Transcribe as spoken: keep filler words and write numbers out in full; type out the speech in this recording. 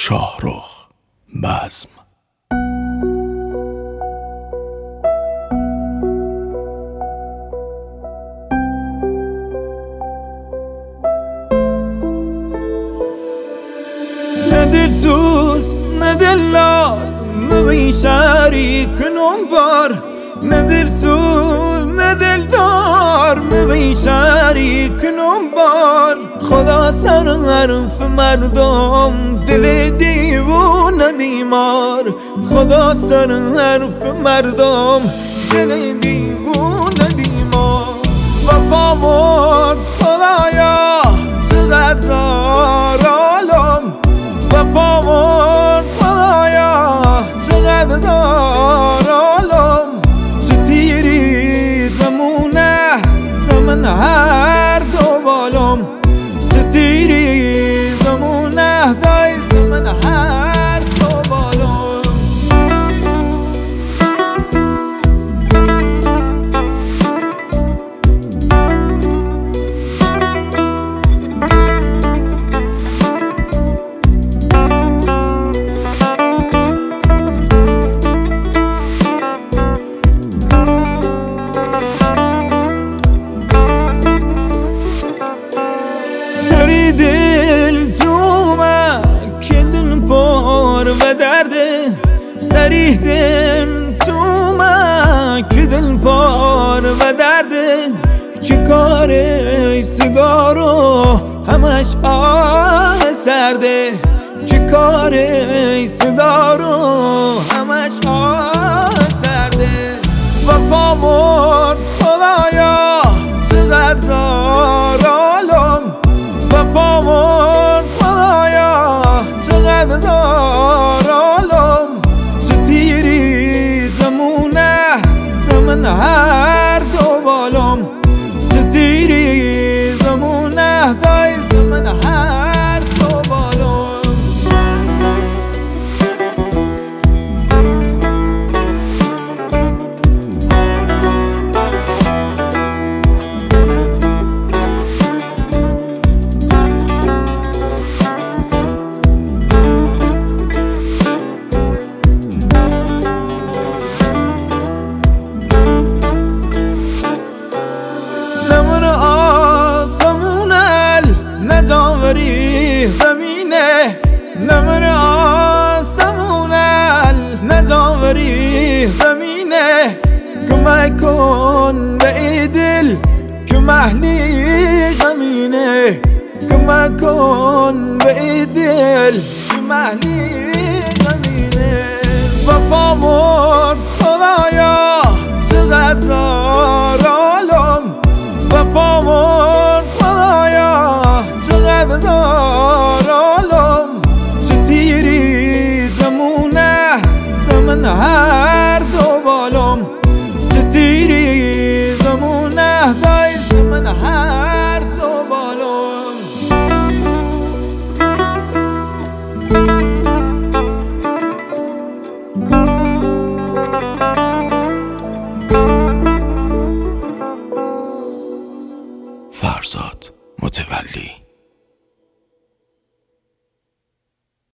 شاهرخ بزم. نه دلسوز نه دلدار مبین شریک نونبار، نه دلسوز نه دلدار مبین شریک نونبار. خدا سر حرف مردم دل دیوونه بیمار، خدا سر حرف مردم دل دیوونه بیمار. وفا مرد خدایا چقدر زار عالم، وفا مرد خدایا چقدر زار عالم. ستیری زمونه زمن هر دو بالم، ستیری زمونه دای زمن هر دو بالم. سری دل تومه که دل پر و درده، سری دل تومه که دل پر و درده. که کار سیگارو همش آه سرده، که کار سیگارو همش آه سرده. وفا مرد خدایا چقدر زار عالم، وفا مرد خدایا چقدر زار عالم. ستیری زمونه زمن هر دو بالم، ستیری زمونه دای زمن هر دو بالم. نجاوری زمینه نمر آسمونل، نجاوری زمینه. کمک کن به دل که محلی غمینه، کمک کن به دل که محلی غمینه. وفا مرد خدایا چقدر زار عالم، وفا مرد خدایا چقدر زار عالم. ستیری زمونه زمن هر دو بالم، ستیری زمونه دای زمن هر دو بالم. فرزاد متولی.